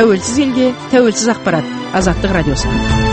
тәуелсіз елге тәуелсіз ақпарат. Азаттық радиосы.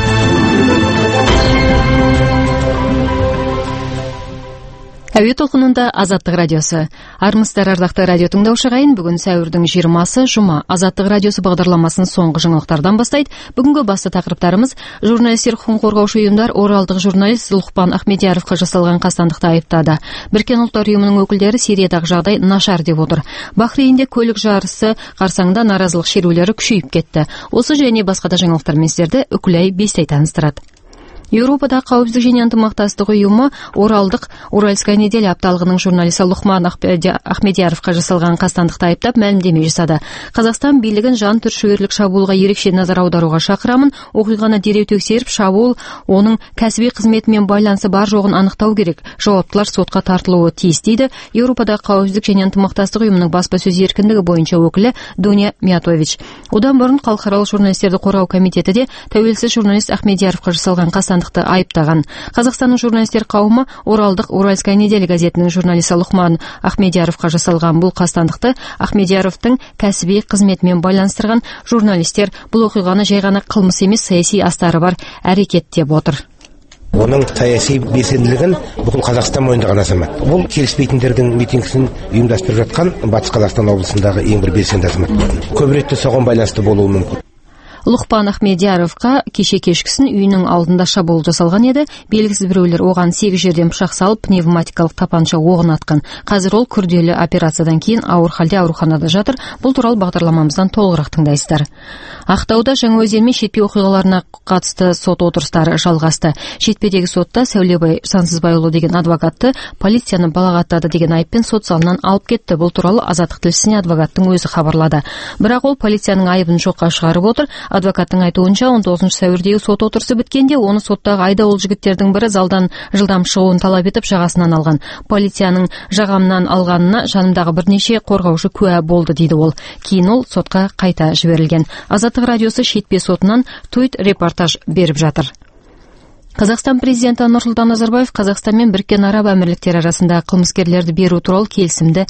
Әуе толқынында Азаттық радиосы. Армысыздар, ардақты радио тыңдаушылар, бүгін сәуірдің 20-сы жұма. Азаттық радиосы бағдарламасын соңғы жаңалықтардан бастайды. Бүгінгі басты тақырыптарымыз: журналистер, құқық қорғаушы ұйымдар оралдық журналист Лұқпан Ахмедияровқа жасалған қастандықты айыптады. Біріккен ұлттар ұйымының өкілдері Сириядағы жағдай нашар деп отыр. Бахрейнде көлік жарысы қарсаңында наразылық шерулері күшейіп кетті. Осы және басқа да жаңалықтармен сіздерді Үкілай Бестай таныстырады. Еуропада қауіпсіздік және ынтымақтастық ұйымы Уральская неделя апталығының журналисі Лұқпан Ахмедияровқа жасалған қастандықты айыптап мәлімдеме жасады. Қазақстан билігін жан түршігерлік шабуылға ерекше назар аударуға шақырамын. Оқиғаны дереу тексеріп, шабуыл оның кәсіби қызметімен байланысы бар жоғын анықтау керек. Жауаптылар сотқа тартылуы тиіс, дейді Еуропада қауіпсіздік және ынтымақтастық ұйымының баспасөз еркіндігі бойынша өкілі Дуня Миятович. Одан бұрын халықаралық журналистерді қорғау комитеті де тәуелсіз журналист Ахмедияровқа жасалған қастандықты айыптаған. Қазақстанның журналистер қауымы Уральская неделя газетінің журналисі Лұқпан Ахмедияровқа жасалған бұл қастандықты Ахмедияровтың кәсіби қызметімен байланыстырған. Журналистер бұл оқиғаны жай ғана қылмыс емес, саяси астары бар әрекет деп отыр. Оның саяси белсенділігін бүкіл Қазақстан мойындаған азамат. Бұл келіспейтіндердің митингісін ұйымдастырып жатқан Батыс Қазақстан облысындағы ең бір белсенді азамат. Көп ретте соған байланысты болуы мүмкін. Лұқпан Ахмедияровқа кеше кешкісін үйінің алдында шабуыл жасалған еді. Белгісіз біреулер оған 8 жерден пышақ салып, пневматикалық тапанша оғын атқан. Қазір ол күрделі операциядан кейін ауыр халде ауруханада жатыр. Бұл туралы бағдарламамыздан толығырақ тыңдайсыздар. Ақтауда Жаңаөзен мен Шетпе оқиғаларына қатысты сот отырыстары жалғасты. Шетпедегі сотта Сәулебай Сансызбайұлы деген адвокатты полицияны балағаттады деген айыппен сот залынан алып кетті. Бұл туралы Азаттық тілшісіне адвокаттың өзі хабарлады. Бірақ ол полицияның айыбын жоққа шығарып отыр. Адвокаттың айтуынша 19 сәуірдегі сот отырысы біткенде оны соттағы айдауыл жігіттердің бірі залдан жылдам шығуын талап етіп жағасынан алған. Полицияның жағамнан алғанына жанымдағы бірнеше қорғаушы куә болды, дейді ол. Кейін ол сотқа қайта жіберілген. Азаттық радиосы Шетпе сотынан туит репортаж беріп жатыр. Қазақстан президенті Нұрсұлтан Назарбаев Қазақстан мен Біріккен Араб Әмірліктері арасында қылмыскерлерді беру туралы келісімді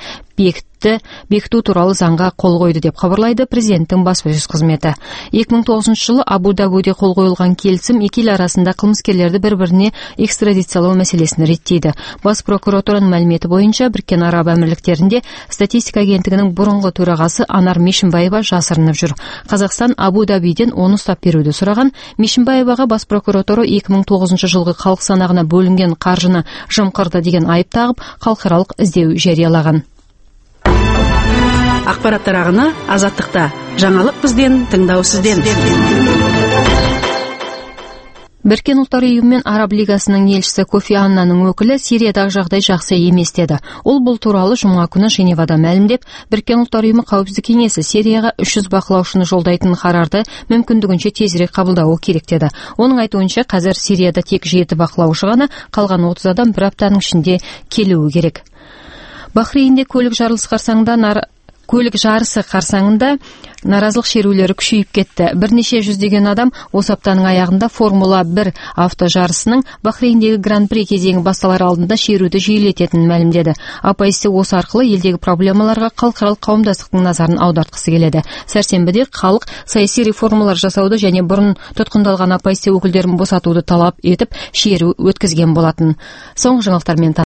бекіту туралы заңға қол қойды деп хабарлайды президенттің баспасөз қызметі. 2009 жылы Абу-Дабиде қол қойылған келісім екі ел арасында қылмыскерлерді бір-біріне экстрадициялау мәселесін реттейді. Бас прокуратураның мәліметі бойынша Біріккен Араб Әмірліктерінде статистика агенттігінің бұрынғы төрағасы Анар Мешімбаева жасырынып жүр. Қазақстан Абу-Дабиден оны ұстап беруді сұраған. Мешімбаеваға бас прокуратура 2009 жылғы халық санағына бөлінген қаржыны жымқырды деген айып тағып, халықаралық іздеу жариялаған. Ақпараттар ағыны Азаттықта. Жаңалық бізден, тыңдау сізден. Біріккен ұлттар ұйымы мен Араб лигасының елшісі Кофи Аннаның өкілі Сириядағы жағдай жақсы емес деді. Ол бұл туралы жұма күні Женевада мәлімдеп, Біріккен ұлттар ұйымы қауіпсіздік кеңесі Сирияға 300 бақылаушыны жолдайтын қарарды мүмкіндігінше тезірек қабылдауы керек деді. Оның айтуынша, қазір Сирияда тек 7 бақылаушы ғана, қалған 30 адам бір аптаның ішінде келуі керек. Бахрейнде көлік жарысы қарсаңында наразылық шерулері күшейіп кетті. Бірнеше жүздеген адам осы аптаның аяғында Формула 1 авто жарысының Бахрейндегі Гран-при кезеңі басталар алдында шеруді жиілететінін мәлімдеді. Апайсы осы арқылы елдегі проблемаларға халықаралық қауымдастықтың назарын аудартқысы келеді. Сәрсенбіде халық саяси реформалар жасауды және бұрын тұтқындалған апайсы өкілдерін босатуды талап етіп шеру өткізген болатын. Соңғы жаңалықтармен